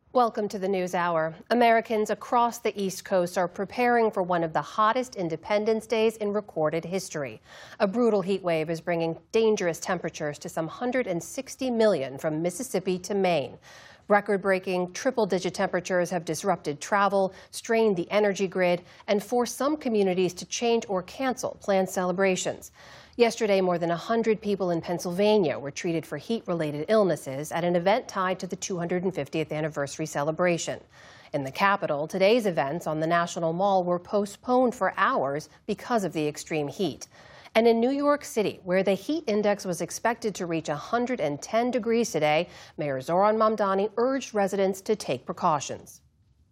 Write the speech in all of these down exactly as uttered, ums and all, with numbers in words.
Welcome to the News Hour. Americans across the East Coast are preparing for one of the hottest Independence Days in recorded history. A brutal heat wave is bringing dangerous temperatures to some one hundred sixty million from Mississippi to Maine. Record-breaking triple-digit temperatures have disrupted travel, strained the energy grid, and forced some communities to change or cancel planned celebrations. Yesterday, more than one hundred people in Pennsylvania were treated for heat-related illnesses at an event tied to the two hundred fiftieth anniversary celebration. In the capital, today's events on the National Mall were postponed for hours because of the extreme heat. And in New York City, where the heat index was expected to reach one hundred ten degrees today, Mayor Zohran Mamdani urged residents to take precautions.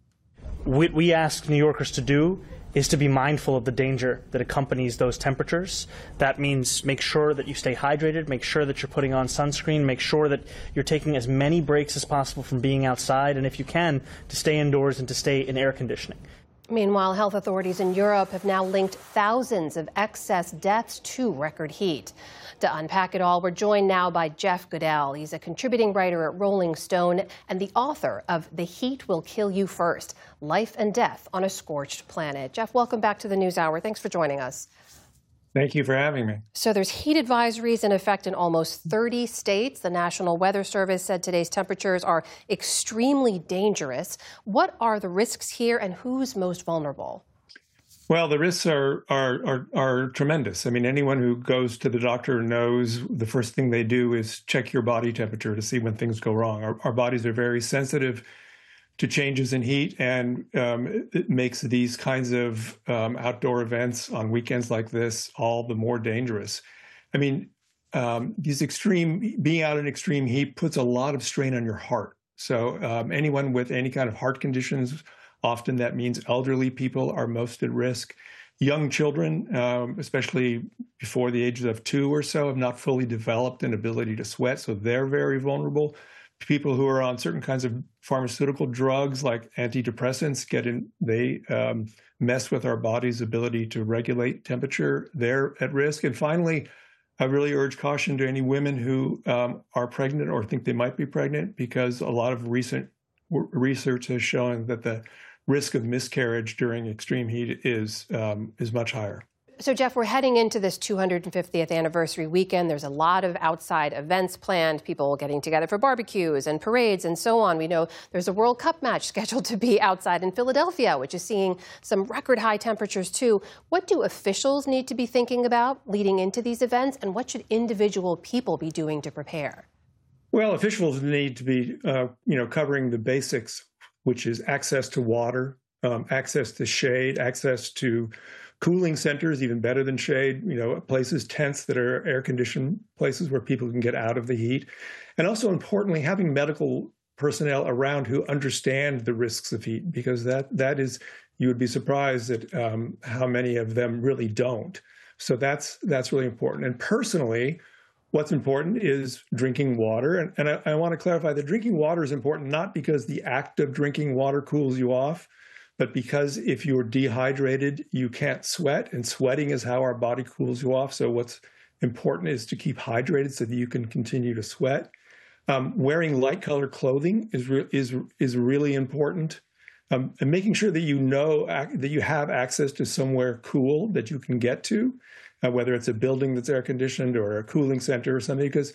What we ask New Yorkers to do is to be mindful of the danger that accompanies those temperatures. That means make sure that you stay hydrated, make sure that you're putting on sunscreen, make sure that you're taking as many breaks as possible from being outside, and if you can, to stay indoors and to stay in air conditioning. Meanwhile, health authorities in Europe have now linked thousands of excess deaths to record heat. To unpack it all, we're joined now by Jeff Goodell. He's a contributing writer at Rolling Stone and the author of The Heat Will Kill You First, Life and Death on a Scorched Planet. Jeff, welcome back to the News Hour. Thanks for joining us. Thank you for having me. So there's heat advisories in effect in almost thirty states. The National Weather Service said today's temperatures are extremely dangerous. What are the risks here and who's most vulnerable? Well, the risks are, are are are tremendous. I mean, anyone who goes to the doctor knows the first thing they do is check your body temperature to see when things go wrong. Our, our bodies are very sensitive to changes in heat, and um, it makes these kinds of um, outdoor events on weekends like this all the more dangerous. I mean, um, these extreme, being out in extreme heat puts a lot of strain on your heart. So um, anyone with any kind of heart conditions, often that means elderly people are most at risk. Young children, um, especially before the ages of two or so, have not fully developed an ability to sweat, so they're very vulnerable. People who are on certain kinds of pharmaceutical drugs like antidepressants get in, they um, mess with our body's ability to regulate temperature. They're at risk. And finally, I really urge caution to any women who um, are pregnant or think they might be pregnant, because a lot of recent research has shown that the risk of miscarriage during extreme heat is um, is much higher. So, Jeff, we're heading into this two hundred fiftieth anniversary weekend. There's a lot of outside events planned, people getting together for barbecues and parades and so on. We know there's a World Cup match scheduled to be outside in Philadelphia, which is seeing some record high temperatures, too. What do officials need to be thinking about leading into these events, and what should individual people be doing to prepare? Well, officials need to be, uh, you know, covering the basics, which is access to water, um, access to shade, access to cooling centers, even better than shade, you know, places, tents that are air-conditioned places where people can get out of the heat. And also, importantly, having medical personnel around who understand the risks of heat, because that that is, you would be surprised at um, how many of them really don't. So that's that's really important. And personally, what's important is drinking water. And, and I, I want to clarify that drinking water is important not because the act of drinking water cools you off, but because if you're dehydrated, you can't sweat, and sweating is how our body cools you off. So what's important is to keep hydrated so that you can continue to sweat. Um, wearing light colored clothing is re- is is really important, um, and making sure that you know ac- that you have access to somewhere cool that you can get to, uh, whether it's a building that's air conditioned or a cooling center or something, because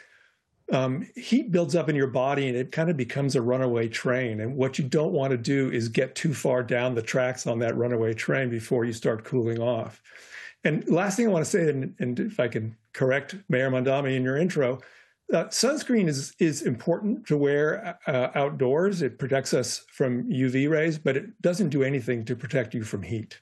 Um, heat builds up in your body and it kind of becomes a runaway train. And what you don't want to do is get too far down the tracks on that runaway train before you start cooling off. And last thing I want to say, and, and if I can correct Mayor Mamdani in your intro, uh, sunscreen is, is important to wear uh, outdoors. It protects us from U V rays, but it doesn't do anything to protect you from heat.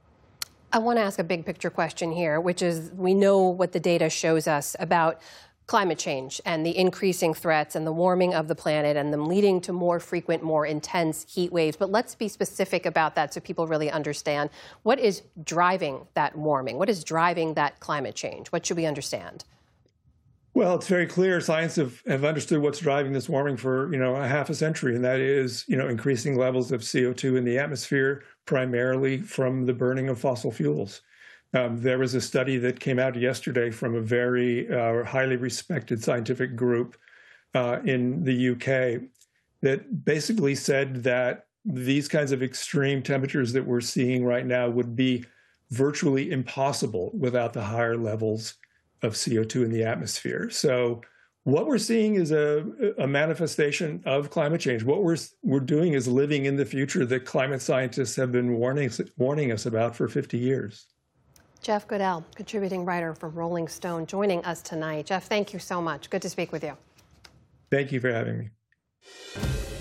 I want to ask a big picture question here, which is we know what the data shows us about climate change and the increasing threats and the warming of the planet and them leading to more frequent, more intense heat waves. But let's be specific about that so people really understand. What is driving that warming? What is driving that climate change? What should we understand? Well, it's very clear. Science have, have understood what's driving this warming for, you know, a half a century, and that is, you know, increasing levels of C O two in the atmosphere, primarily from the burning of fossil fuels. Um, there was a study that came out yesterday from a very uh, highly respected scientific group uh, in the U K that basically said that these kinds of extreme temperatures that we're seeing right now would be virtually impossible without the higher levels of C O two in the atmosphere. So what we're seeing is a, a manifestation of climate change. What we're we're doing is living in the future that climate scientists have been warning warning us about for fifty years. Jeff Goodell, contributing writer from Rolling Stone, joining us tonight. Jeff, thank you so much. Good to speak with you. Thank you for having me.